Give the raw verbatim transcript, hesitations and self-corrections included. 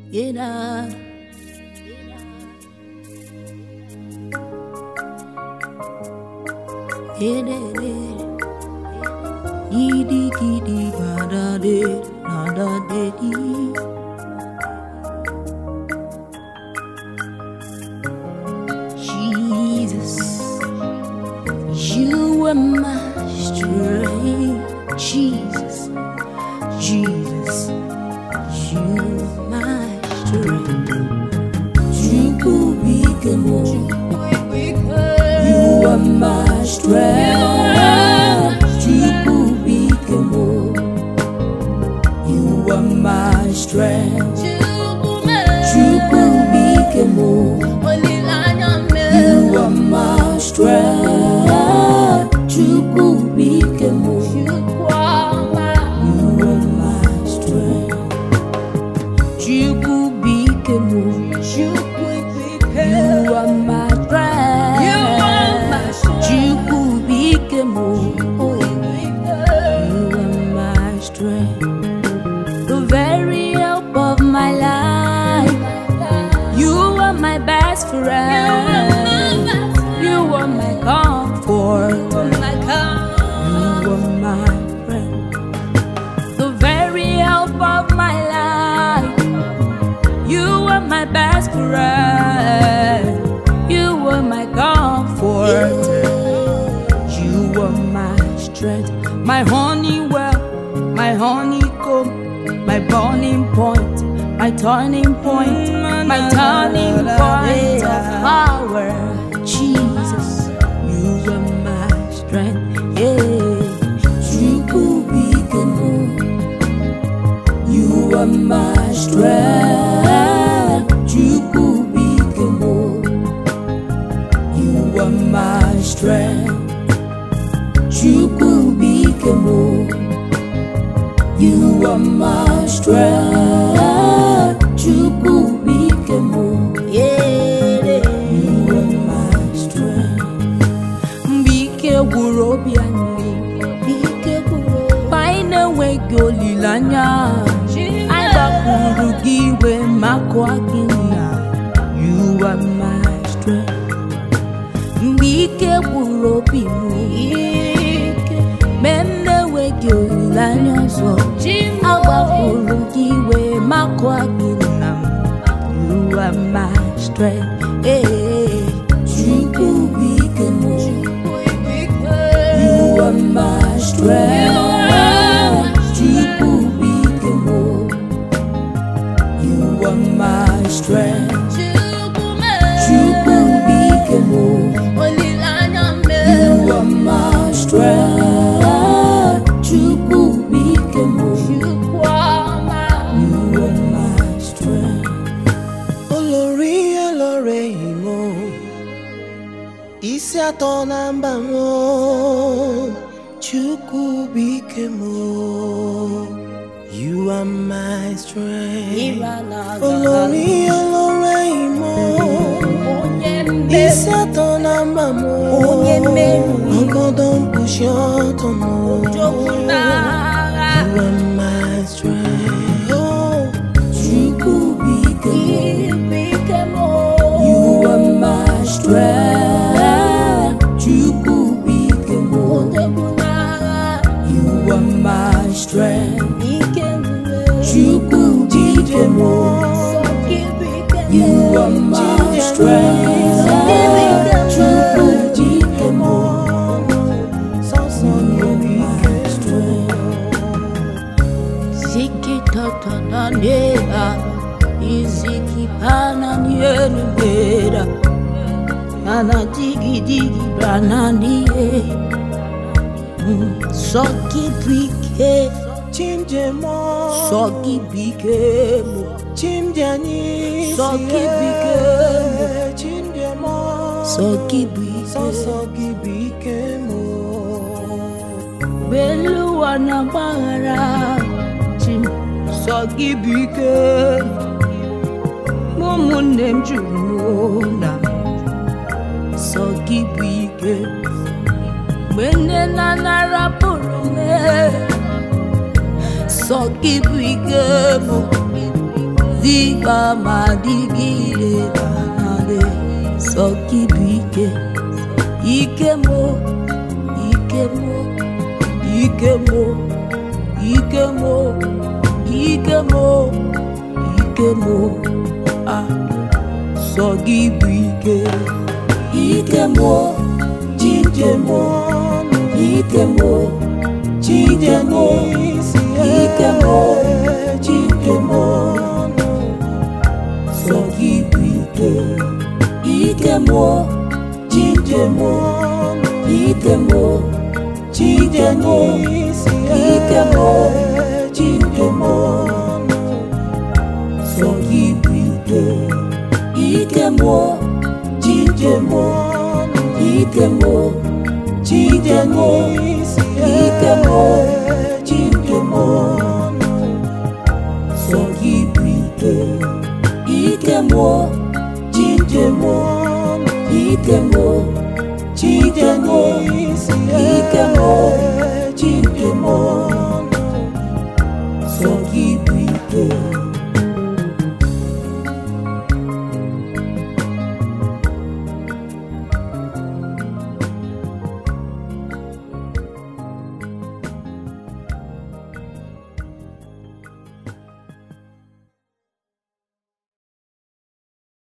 Ina. Ina. Idi kidi bada de nada de di. Jesus, you are my strength. Jesus, Jesus, you are my strength. Chukubikemo, you are my strength. Chukubikemo, you are my strength. Chukubikemo, you are my strength. Chukubikemo, you are my strength. Chukubikemo, you are my strength. Chukubikemo, you are my strength. The very help of my life. You are my best friend. You are my comfort. You are my friend. The very help of my life. You are my best friend. You are my comfort. You are my strength. My honey well, my honeycomb, my burning point, my turning point, my turning point of power. Jesus, you are my strength. Yeah, Chukubikemo, you are my strength. Chukubikemo, you are my strength. Chukubikemo, you are my strength. Chukubikemo, yeah, you are my strength. Bike burobiani, bike buro. Find a way go lilanya. I bakurugiwe makwagina. You are my strength. Bike burobiani. Mende we go lilanya so. Abakurugiwe makwagina. You are my strength. Hey, Chukubikemo, you are my strength. Chukubikemo, you are my strength. Chukubikemo, you are my strength. Chukubikemo, you are my strength. Olori olore imo, isi ato namba mo. Chukubikemo, you are my strength. Olori olore imo, isi ato namba mo. Ogodon push your tomo. You are my strength. Oh, Chukubikemo, you are my strength. Chukubikemo, you are my strength. Chukubikemo, you are my strength. Chukubikemo, you are my strength. Zikitatananea, izikipananienuera, anadigi-digi brananie, sokipike, Chimjemo, sokipikemo, Chimjani, sokipikemo, Chimjemo, sokipike, Sokibikemo. beluwa na bara, chim, sokipikemo, mumunem jumona, sokipikemo, wene na narapurume, sokipikemo. dịkpa ma dịgide banade sọ gị bụ ike ike mo ike mo ike mo ike mo ike mo ike mo ah sọ gị bụ ike ike mo jíjẹ mo ike mo jíjẹ mo ike mo jíjẹ mo sọ gị bụ ike ike mo jíjẹ mo ike mo jíjẹ mo ike mo jíjẹ mo sọ gị bụ ike ike mo jíjẹ mo ike mo jíjẹ mo ike mo jíjẹ mo sọ gị bụ ike ike mo jíjẹ mo ike mo jíjẹ mo ike mo jíjẹ mo